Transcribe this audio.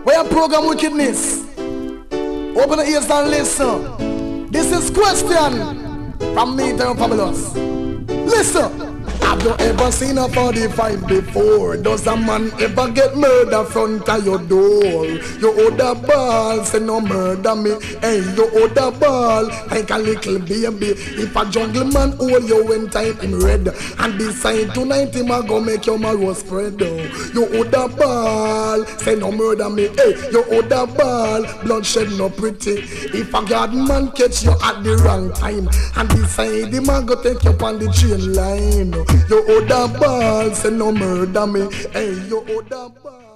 Where program wickedness? Open the ears and listen. This is question from me to Fabulous. Listen. Have you ever seen a 45 before? Does a man ever get murder front of your door? You hold a ball, say no murder me. Hey, you hold a ball like a little baby. If a jungle man hold you when time him red, and decide tonight him a go make your marrow spread. You hold a ball, say no murder me. Hey, you hold a ball, bloodshed no pretty. If a guard man catch you at the wrong time, and decide him a go take you on the train line. You hold a ball, say no murder me. Hey, you hold a ball.